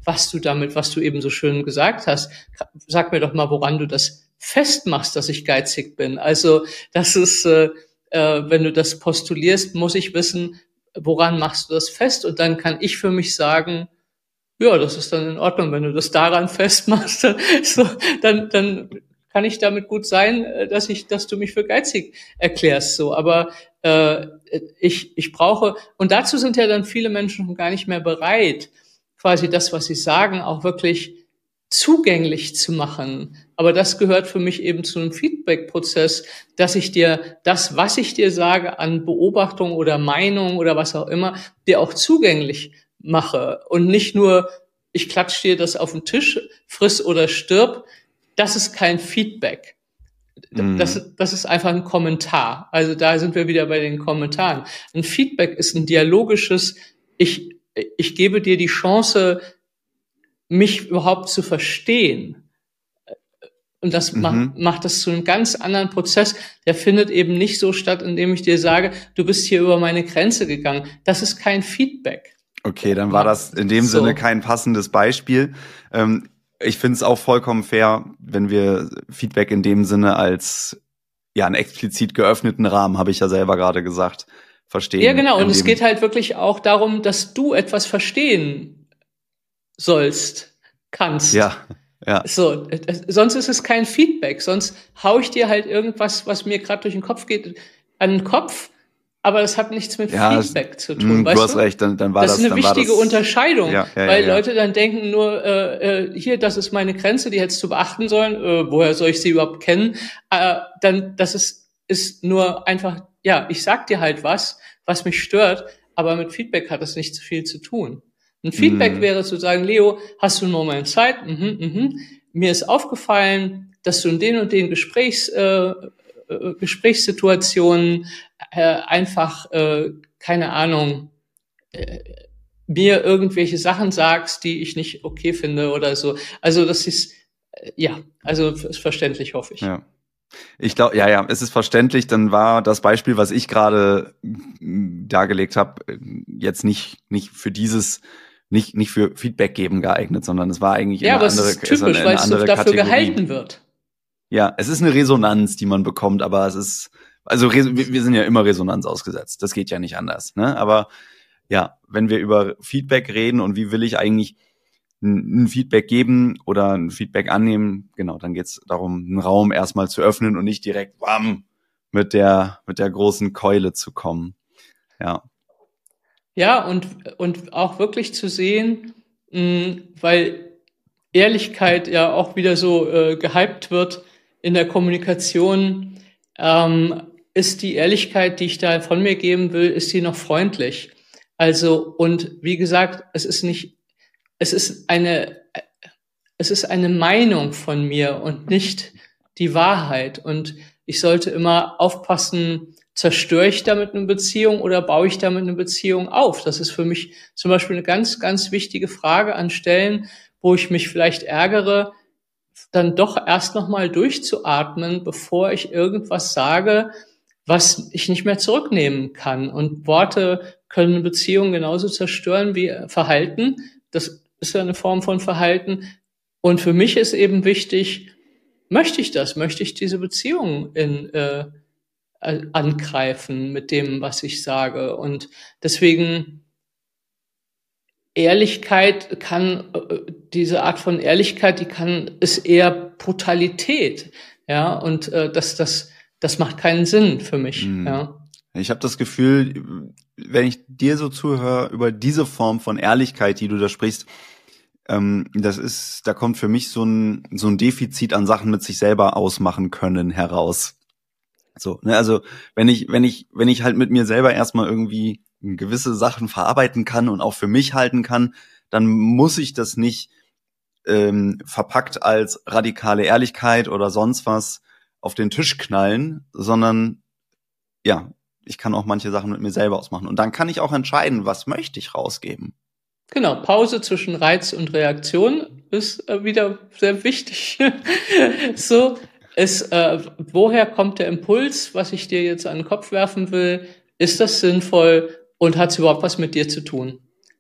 S2: was du damit, was du eben so schön gesagt hast. Sag mir doch mal, woran du das festmachst, dass ich geizig bin. Also das ist, äh, äh, wenn du das postulierst, muss ich wissen, woran machst du das fest? Und dann kann ich für mich sagen, ja, das ist dann in Ordnung, wenn du das daran festmachst, dann, so, dann, dann kann ich damit gut sein, dass ich, dass du mich für geizig erklärst, so. Aber äh, ich, ich brauche, und dazu sind ja dann viele Menschen gar nicht mehr bereit, quasi das, was sie sagen, auch wirklich zugänglich zu machen. Aber das gehört für mich eben zu einem Feedback-Prozess, dass ich dir das, was ich dir sage, an Beobachtung oder Meinung oder was auch immer, dir auch zugänglich mache. Und nicht nur, ich klatsche dir das auf den Tisch, friss oder stirb. Das ist kein Feedback. Das, mm. das ist einfach ein Kommentar. Also da sind wir wieder bei den Kommentaren. Ein Feedback ist ein dialogisches, ich, ich gebe dir die Chance, mich überhaupt zu verstehen. Und das mhm. macht, macht das zu einem ganz anderen Prozess. Der findet eben nicht so statt, indem ich dir sage, du bist hier über meine Grenze gegangen. Das ist kein Feedback.
S1: Okay, dann war das in dem so. Sinne kein passendes Beispiel. Ähm, ich finde es auch vollkommen fair, wenn wir Feedback in dem Sinne als ja einen explizit geöffneten Rahmen, habe ich ja selber gerade gesagt, verstehen.
S2: Ja, genau. Und es geht halt wirklich auch darum, dass du etwas verstehen sollst, kannst.
S1: Ja, ja.
S2: So, sonst ist es kein Feedback. Sonst hau ich dir halt irgendwas, was mir gerade durch den Kopf geht, an den Kopf. Aber das hat nichts mit
S1: ja,
S2: Feedback zu tun.
S1: Mh,
S2: weißt
S1: du hast
S2: du?
S1: recht, dann, dann war das.
S2: Das ist eine
S1: dann
S2: wichtige
S1: war das,
S2: Unterscheidung,
S1: ja, ja,
S2: weil
S1: ja, ja.
S2: Leute dann denken nur, äh, äh, hier, das ist meine Grenze, die hättest du beachten sollen. Äh, woher soll ich sie überhaupt kennen? Äh, dann, das ist, ist nur einfach, ja, ich sag dir halt was, was mich stört, aber mit Feedback hat das nicht so viel zu tun. Ein Feedback mm. wäre zu sagen, Leo, hast du einen Moment Zeit? Mhm, mhm. Mir ist aufgefallen, dass du in den und den Gesprächs, äh, Gesprächssituationen äh, einfach, äh, keine Ahnung, äh, mir irgendwelche Sachen sagst, die ich nicht okay finde oder so. Also das ist, äh, ja, also ist verständlich, hoffe ich.
S1: Ja. Ich glaube, ja, ja, es ist verständlich. Dann war das Beispiel, was ich gerade dargelegt habe, jetzt nicht nicht für dieses, nicht nicht für Feedback geben geeignet, sondern es war eigentlich
S2: ja,
S1: eine
S2: aber
S1: andere,
S2: es ist typisch,
S1: eine
S2: weil es
S1: andere
S2: dafür
S1: Kategorie.
S2: gehalten wird.
S1: Ja, es ist eine Resonanz, die man bekommt, aber es ist, also wir sind ja immer Resonanz ausgesetzt. Das geht ja nicht anders, ne? Aber ja, wenn wir über Feedback reden und wie will ich eigentlich ein Feedback geben oder ein Feedback annehmen, genau, dann geht's darum, einen Raum erstmal zu öffnen und nicht direkt wham, mit der mit der großen Keule zu kommen. Ja.
S2: Ja, und und auch wirklich zu sehen, mh, weil Ehrlichkeit ja auch wieder so äh, gehypt wird in der Kommunikation, ähm, ist die Ehrlichkeit, die ich da von mir geben will, ist die noch freundlich? Also, und wie gesagt, es ist nicht, es ist eine, es ist eine Meinung von mir und nicht die Wahrheit. Und ich sollte immer aufpassen, zerstöre ich damit eine Beziehung oder baue ich damit eine Beziehung auf? Das ist für mich zum Beispiel eine ganz, ganz wichtige Frage an Stellen, wo ich mich vielleicht ärgere, dann doch erst nochmal durchzuatmen, bevor ich irgendwas sage, was ich nicht mehr zurücknehmen kann. Und Worte können eine Beziehung genauso zerstören wie Verhalten. Das ist ja eine Form von Verhalten. Und für mich ist eben wichtig, möchte ich das? Möchte ich diese Beziehung in, äh, angreifen mit dem, was ich sage? Und deswegen Ehrlichkeit kann, diese Art von Ehrlichkeit, die kann, ist eher Brutalität, ja, und äh, das, das, das macht keinen Sinn für mich, mm. ja.
S1: Ich habe das Gefühl, wenn ich dir so zuhöre über diese Form von Ehrlichkeit, die du da sprichst, ähm, das ist, da kommt für mich so ein so ein Defizit an Sachen mit sich selber ausmachen können heraus. So, ne, also wenn ich, wenn ich, wenn ich halt mit mir selber erstmal irgendwie gewisse Sachen verarbeiten kann und auch für mich halten kann, dann muss ich das nicht ähm, verpackt als radikale Ehrlichkeit oder sonst was auf den Tisch knallen, sondern ja, ich kann auch manche Sachen mit mir selber ausmachen. Und dann kann ich auch entscheiden, was möchte ich rausgeben.
S2: Genau, Pause zwischen Reiz und Reaktion ist äh, wieder sehr wichtig. So, ist, äh, woher kommt der Impuls, was ich dir jetzt an den Kopf werfen will? Ist das sinnvoll? Und hat es überhaupt was mit dir zu tun?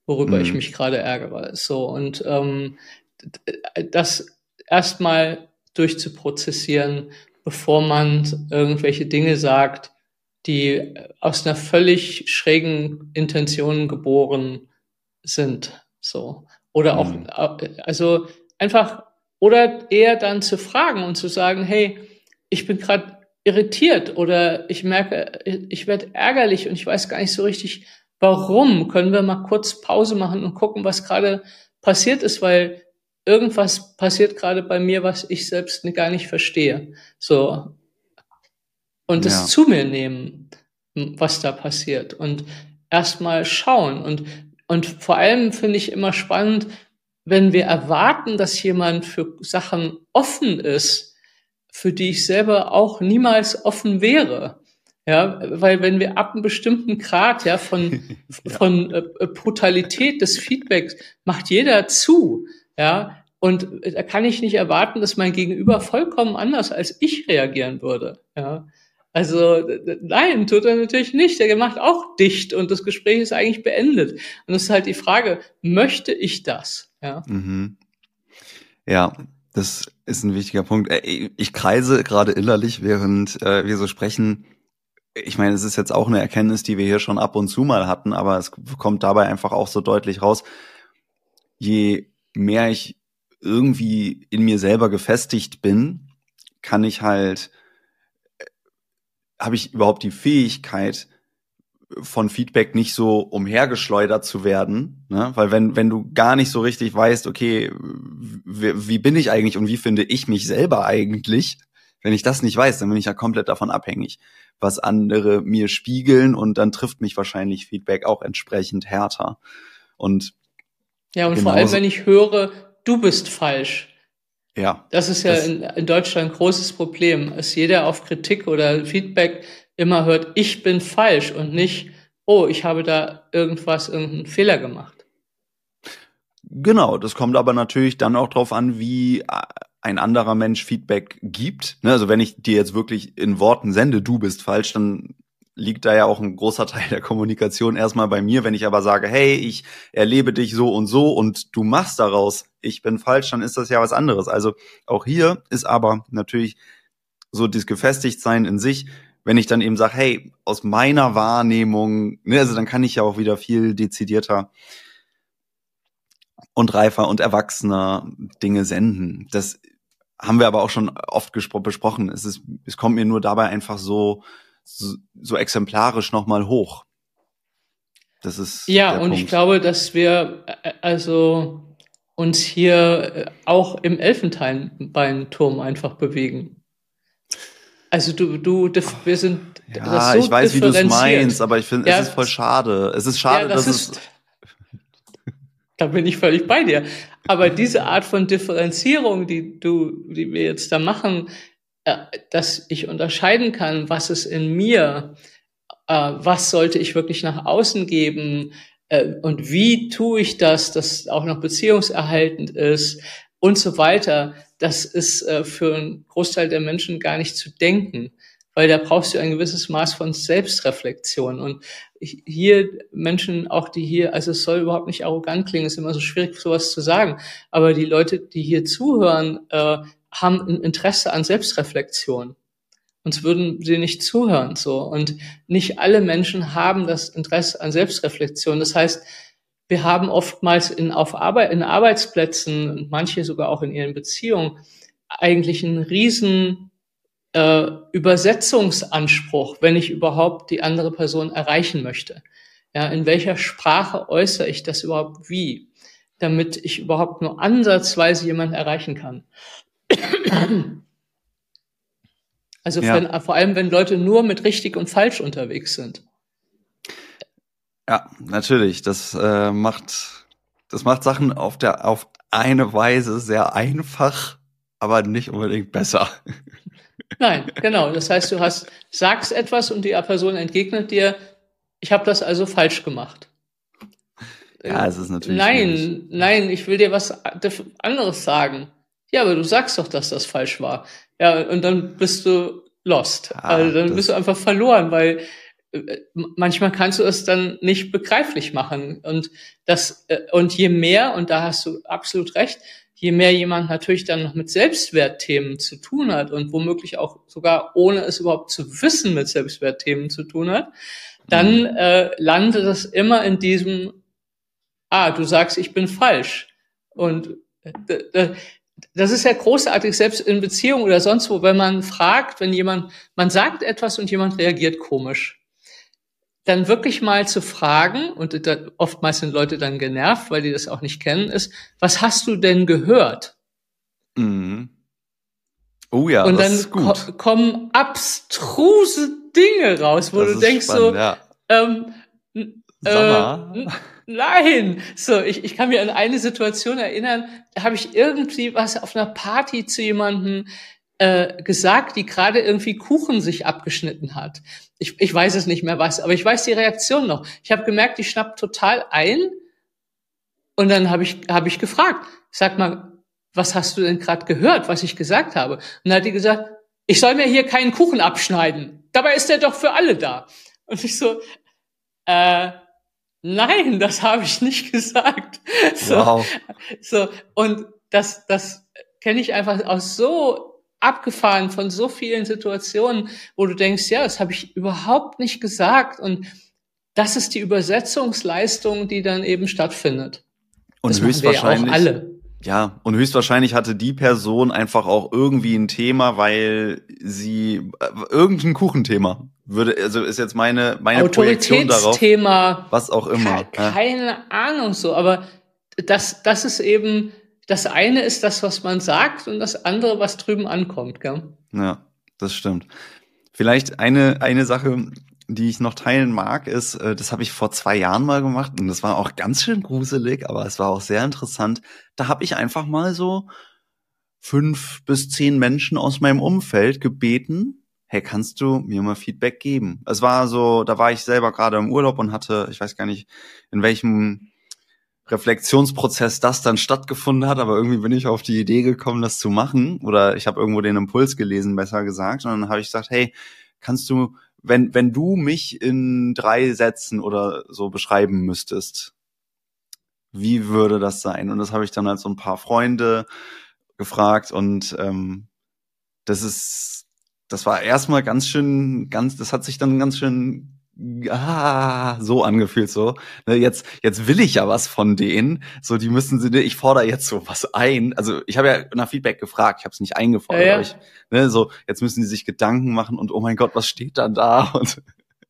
S2: worüber ich
S1: Mhm.
S2: mich gerade ärgere. So, und ähm, das erstmal durchzuprozessieren, bevor man irgendwelche Dinge sagt, die aus einer völlig schrägen Intention geboren sind. So. Oder auch,
S1: Mhm.
S2: also einfach, oder eher dann zu fragen und zu sagen, hey, ich bin gerade irritiert oder ich merke, ich werde ärgerlich und ich weiß gar nicht so richtig, warum. Können wir mal kurz Pause machen und gucken, was gerade passiert ist, weil irgendwas passiert gerade bei mir, was ich selbst gar nicht verstehe. So. Und es
S1: Ja.
S2: zu mir nehmen, was da passiert und erstmal schauen. Und, und vor allem finde ich immer spannend, wenn wir erwarten, dass jemand für Sachen offen ist, für die ich selber auch niemals offen wäre. Ja, weil wenn wir ab einem bestimmten Grad, ja, von,
S1: Ja.
S2: von äh, Brutalität des Feedbacks macht jeder zu, ja, und da kann ich nicht erwarten, dass mein Gegenüber vollkommen anders als ich reagieren würde, ja. Also, nein, tut er natürlich nicht. Der macht auch dicht und das Gespräch ist eigentlich beendet. Und es ist halt die Frage, möchte ich das? Ja.
S1: Mhm. Ja, das ist ein wichtiger Punkt. Äh, Ich kreise gerade innerlich, während äh, wir so sprechen. Ich meine, es ist jetzt auch eine Erkenntnis, die wir hier schon ab und zu mal hatten, aber es kommt dabei einfach auch so deutlich raus. Je mehr ich irgendwie in mir selber gefestigt bin, kann ich halt, habe ich überhaupt die Fähigkeit, von Feedback nicht so umhergeschleudert zu werden, ne? Weil wenn wenn du gar nicht so richtig weißt, okay, wie, wie bin ich eigentlich und wie finde ich mich selber eigentlich, wenn ich das nicht weiß, dann bin ich ja komplett davon abhängig, was andere mir spiegeln und dann trifft mich wahrscheinlich Feedback auch entsprechend härter. Und
S2: Ja, und vor allem,
S1: genauso,
S2: wenn ich höre, du bist falsch.
S1: ja,
S2: Das ist ja
S1: das,
S2: in, in Deutschland ein großes Problem, dass jeder auf Kritik oder Feedback immer hört, ich bin falsch und nicht, oh, ich habe da irgendwas, irgendeinen Fehler gemacht.
S1: genau, das kommt aber natürlich dann auch drauf an, wie ein anderer Mensch Feedback gibt. Ne, also wenn ich dir jetzt wirklich in Worten sende, du bist falsch, dann liegt da ja auch ein großer Teil der Kommunikation erstmal bei mir. Wenn ich aber sage, hey, ich erlebe dich so und so und du machst daraus, ich bin falsch, dann ist das ja was anderes. Also auch hier ist aber natürlich so das Gefestigtsein in sich, wenn ich dann eben sage, hey, aus meiner Wahrnehmung, ne, also dann kann ich ja auch wieder viel dezidierter und reifer und erwachsener Dinge senden. Das haben wir aber auch schon oft besprochen. Es ist, es kommt mir nur dabei einfach so, so, so exemplarisch nochmal hoch. Das ist
S2: Ja,
S1: der
S2: und ich
S1: Punkt.
S2: glaube, dass wir äh, also uns hier äh, auch im Elfenbeinturm einfach bewegen. Also du, du, dif- wir sind das
S1: Ja,
S2: so
S1: ich weiß, wie du es meinst,
S2: differenziert.
S1: aber ich finde, es ist
S2: Ja,
S1: voll schade. Es ist
S2: ja,
S1: schade,
S2: das
S1: dass es,
S2: ist, da bin ich völlig bei dir. Aber diese Art von Differenzierung, die du, die wir jetzt da machen, äh, dass ich unterscheiden kann, was ist in mir, äh, was sollte ich wirklich nach außen geben, äh, und wie tue ich das, dass auch noch beziehungserhaltend ist und so weiter. Das ist äh, für einen Großteil der Menschen gar nicht zu denken, weil da brauchst du ein gewisses Maß von Selbstreflexion. Und ich, hier Menschen, auch die hier, also es soll überhaupt nicht arrogant klingen, es ist immer so schwierig, sowas zu sagen, aber die Leute, die hier zuhören, äh, haben ein Interesse an Selbstreflexion. Sonst würden sie nicht zuhören, so. Und nicht alle Menschen haben das Interesse an Selbstreflexion. Das heißt, wir haben oftmals in, auf Arbeit, in Arbeitsplätzen und manche sogar auch in ihren Beziehungen eigentlich einen riesen äh, Übersetzungsanspruch, wenn ich überhaupt die andere Person erreichen möchte. Ja, in welcher Sprache äußere ich das überhaupt wie, damit ich überhaupt nur ansatzweise jemanden erreichen kann? Also
S1: ja,
S2: wenn, vor allem, wenn Leute nur mit richtig und falsch unterwegs sind.
S1: ja, natürlich. Das äh, macht, das macht Sachen auf der, auf eine Weise sehr einfach, aber nicht unbedingt besser.
S2: Nein, genau. Das heißt, du hast, sagst etwas und die Person entgegnet dir, ich habe das also falsch gemacht.
S1: Ja,
S2: Äh,
S1: es ist natürlich schwierig.
S2: Nein, nein, ich will dir was anderes sagen. Ja, aber du sagst doch, dass das falsch war. Ja, und dann bist du lost. Also
S1: Ja,
S2: dann bist du
S1: das,
S2: einfach verloren, weil äh, manchmal kannst du es dann nicht begreiflich machen. Und das, äh, und je mehr, und da hast du absolut recht, je mehr jemand natürlich dann noch mit Selbstwertthemen zu tun hat und womöglich auch sogar ohne es überhaupt zu wissen mit Selbstwertthemen zu tun hat, dann mhm. äh, landet das immer in diesem, ah, du sagst, ich bin falsch. Und äh, das ist ja großartig, selbst in Beziehungen oder sonst wo, wenn man fragt, wenn jemand, man sagt etwas und jemand reagiert komisch, dann wirklich mal zu fragen, und da, oftmals sind Leute dann genervt, weil die das auch nicht kennen, ist, was hast du denn gehört?
S1: Mhm. Oh ja,
S2: und
S1: das
S2: dann
S1: ist gut.
S2: Ko- kommen abstruse Dinge raus, wo
S1: das
S2: du denkst
S1: spannend,
S2: so,
S1: ja.
S2: ähm,
S1: Sommer.
S2: Äh, nein! So, ich, ich kann mir an eine Situation erinnern, da habe ich irgendwie was auf einer Party zu jemandem äh, gesagt, die gerade irgendwie Kuchen sich abgeschnitten hat. Ich, ich weiß es nicht mehr was, aber ich weiß die Reaktion noch. Ich habe gemerkt, die schnappt total ein und dann habe ich, hab ich gefragt, sag mal, was hast du denn gerade gehört, was ich gesagt habe? Und dann hat die gesagt, ich soll mir hier keinen Kuchen abschneiden. Dabei ist der doch für alle da. Und ich so, äh, nein, das habe ich nicht gesagt. So,
S1: Wow.
S2: so und das, das kenne ich einfach aus so abgefahren von so vielen Situationen, wo du denkst, ja, das habe ich überhaupt nicht gesagt. Und das ist die Übersetzungsleistung, die dann eben stattfindet.
S1: Und
S2: das machen wir ja auch alle.
S1: Ja, und höchstwahrscheinlich hatte die Person einfach auch irgendwie ein Thema, weil sie äh, irgendein Kuchenthema würde, also ist jetzt meine meine Projektion darauf.
S2: Autoritätsthema,
S1: was auch immer.
S2: Ke- keine ja. Ahnung so, aber das das ist eben, das eine ist das, was man sagt, und das andere, was drüben ankommt, gell?
S1: Ja, das stimmt. Vielleicht eine eine Sache, die ich noch teilen mag, ist, äh, das habe ich vor zwei Jahren mal gemacht und das war auch ganz schön gruselig, aber es war auch sehr interessant. Da habe ich einfach mal so fünf bis zehn Menschen aus meinem Umfeld gebeten, hey, kannst du mir mal Feedback geben? Es war so, da war ich selber gerade im Urlaub und hatte, ich weiß gar nicht, in welchem Reflexionsprozess das dann stattgefunden hat, aber irgendwie bin ich auf die Idee gekommen, das zu machen, oder ich habe irgendwo den Impuls gelesen, besser gesagt, und dann habe ich gesagt, hey, kannst du, wenn wenn du mich in drei Sätzen oder so beschreiben müsstest, wie würde das sein? Und das habe ich dann halt so ein paar Freunde gefragt, und ähm, das ist, das war erstmal ganz schön, ganz, das hat sich dann ganz schön ah, so angefühlt, so. Ne, jetzt, jetzt will ich ja was von denen. So, die müssen sie, ich fordere jetzt so was ein. Also ich habe ja nach Feedback gefragt, ich habe es nicht eingefordert.
S2: Ja, ja.
S1: Ich, ne, so, jetzt müssen die sich Gedanken machen und oh mein Gott, was steht dann da? Und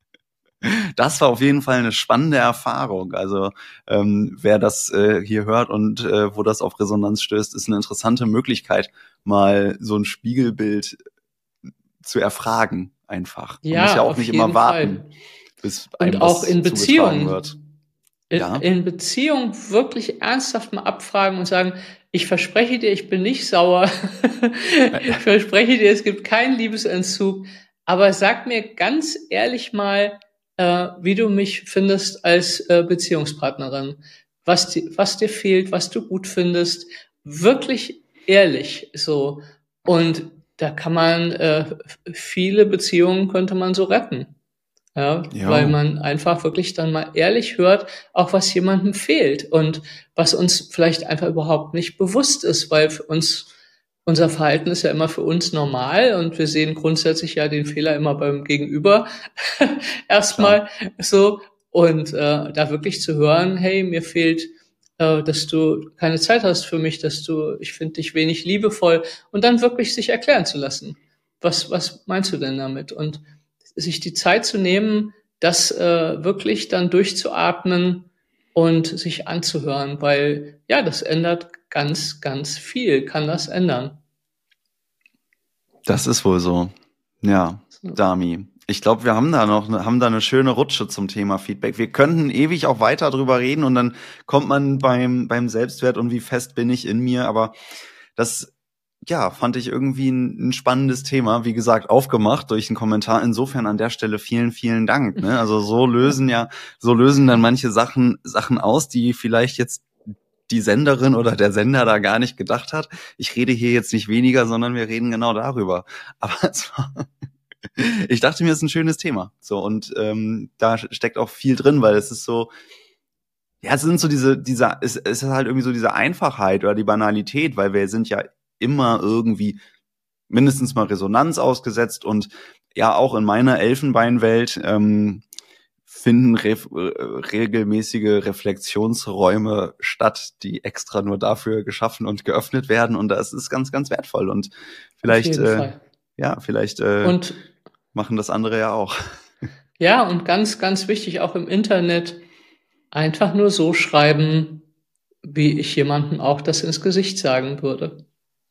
S1: das war auf jeden Fall eine spannende Erfahrung. Also ähm, wer das äh, hier hört und äh, wo das auf Resonanz stößt, ist eine interessante Möglichkeit, mal so ein Spiegelbild zu erfragen einfach. Man
S2: Ja,
S1: muss ja auch
S2: auf
S1: nicht
S2: jeden
S1: immer warten,
S2: Fall.
S1: bis
S2: Und
S1: einem
S2: auch
S1: was
S2: in
S1: zugetragen
S2: Beziehungen.
S1: wird.
S2: In,
S1: Ja.
S2: in Beziehung wirklich ernsthaft mal abfragen und sagen, ich verspreche dir, ich bin nicht sauer. Ich verspreche dir, es gibt keinen Liebesentzug. Aber sag mir ganz ehrlich mal, äh, wie du mich findest als äh, Beziehungspartnerin. Was, di- was dir fehlt, was du gut findest. Wirklich ehrlich so. Und da kann man, äh, viele Beziehungen könnte man so retten. Ja,
S1: Jo.
S2: weil man einfach wirklich dann mal ehrlich hört, auch was jemandem fehlt und was uns vielleicht einfach überhaupt nicht bewusst ist, weil für uns, unser Verhalten ist ja immer für uns normal und wir sehen grundsätzlich ja den Fehler immer beim Gegenüber erstmal so, und äh, da wirklich zu hören, hey, mir fehlt, äh, dass du keine Zeit hast für mich, dass du, ich finde dich wenig liebevoll, und dann wirklich sich erklären zu lassen. Was, was meinst du denn damit? Und sich die Zeit zu nehmen, das äh, wirklich dann durchzuatmen und sich anzuhören, weil ja, das ändert ganz, ganz viel, kann das ändern.
S1: Das ist wohl so. Ja,
S2: So.
S1: Dami. Ich glaube, wir haben da noch, haben da eine schöne Rutsche zum Thema Feedback. Wir könnten ewig auch weiter drüber reden und dann kommt man beim, beim Selbstwert und wie fest bin ich in mir, aber das, ja, fand ich irgendwie ein, ein spannendes Thema. Wie gesagt, aufgemacht durch einen Kommentar. Insofern an der Stelle vielen, vielen Dank. Ne? Also so lösen ja, so lösen dann manche Sachen, Sachen aus, die vielleicht jetzt die Senderin oder der Sender da gar nicht gedacht hat. Ich rede hier jetzt nicht weniger, sondern wir reden genau darüber. Aber es war, Ich dachte mir, es ist ein schönes Thema. So, und ähm, da steckt auch viel drin, weil es ist so, ja, es sind so diese, dieser, es, es ist halt irgendwie so diese Einfachheit oder die Banalität, weil wir sind ja immer irgendwie mindestens mal Resonanz ausgesetzt und ja, auch in meiner Elfenbeinwelt ähm, finden ref äh, regelmäßige Reflexionsräume statt, die extra nur dafür geschaffen und geöffnet werden, und das ist ganz, ganz wertvoll, und vielleicht,
S2: Auf jeden
S1: äh,
S2: Fall.
S1: ja, vielleicht äh,
S2: Und
S1: machen das andere ja auch.
S2: ja, und ganz, ganz wichtig auch im Internet, einfach nur so schreiben, wie ich jemandem auch das ins Gesicht sagen würde.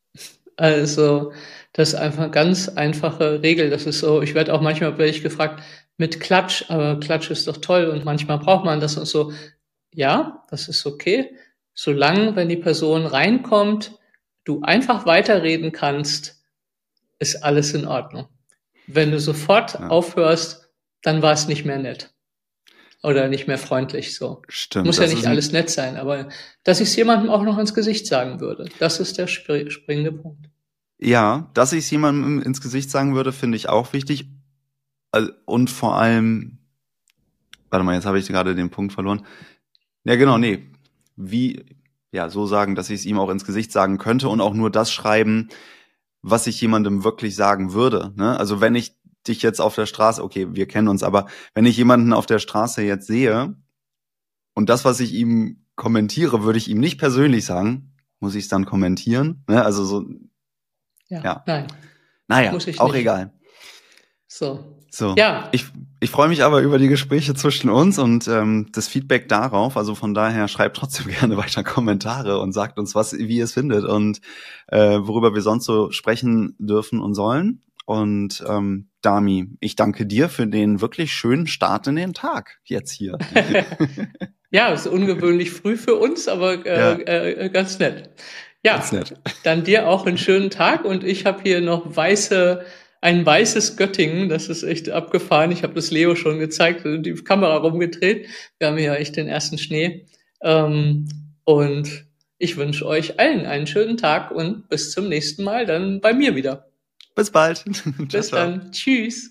S2: Also, das ist einfach eine ganz einfache Regel. Das ist so, ich werde auch manchmal werde ich gefragt, mit Klatsch, aber Klatsch ist doch toll und manchmal braucht man das und so. Ja, das ist okay, solange, wenn die Person reinkommt, du einfach weiterreden kannst, ist alles in Ordnung. Wenn du sofort
S1: Ja,
S2: aufhörst, dann war es nicht mehr nett oder nicht mehr freundlich so.
S1: stimmt.
S2: Muss ja
S1: Das ist
S2: nicht
S1: ein,
S2: alles nett sein, aber dass ich es jemandem auch noch ins Gesicht sagen würde, das ist der spr- springende Punkt.
S1: ja, dass ich es jemandem ins Gesicht sagen würde, finde ich auch wichtig. Also, und vor allem, warte mal, jetzt habe ich gerade den Punkt verloren. Ja, genau, nee. Wie, ja, so sagen, dass ich es ihm auch ins Gesicht sagen könnte und auch nur das schreiben, was ich jemandem wirklich sagen würde. Ne? Also wenn ich dich jetzt auf der Straße, okay, wir kennen uns, aber wenn ich jemanden auf der Straße jetzt sehe und das, was ich ihm kommentiere, würde ich ihm nicht persönlich sagen, muss ich es dann kommentieren? Ne? Also so,
S2: Ja,
S1: ja.
S2: nein,
S1: Naja,
S2: muss ich
S1: auch
S2: nicht.
S1: egal.
S2: So.
S1: So,
S2: Ja,
S1: ich, ich freue mich aber über die Gespräche zwischen uns und ähm, das Feedback darauf. Also von daher schreibt trotzdem gerne weiter Kommentare und sagt uns, was, wie ihr es findet und äh, worüber wir sonst so sprechen dürfen und sollen. Und ähm, Dami, ich danke dir für den wirklich schönen Start in den Tag jetzt hier.
S2: ja, ist ungewöhnlich früh für uns, aber
S1: Ja,
S2: äh, äh, ganz nett.
S1: ganz
S2: Ja,
S1: nett.
S2: dann dir auch einen schönen Tag und ich habe hier noch weiße, ein weißes Göttingen, das ist echt abgefahren. Ich habe das Leo schon gezeigt, die Kamera rumgedreht. Wir haben hier echt den ersten Schnee. Ähm, und ich wünsche euch allen einen schönen Tag und bis zum nächsten Mal dann bei mir wieder.
S1: Bis bald. Ciao,
S2: Bis
S1: ciao.
S2: dann. Tschüss.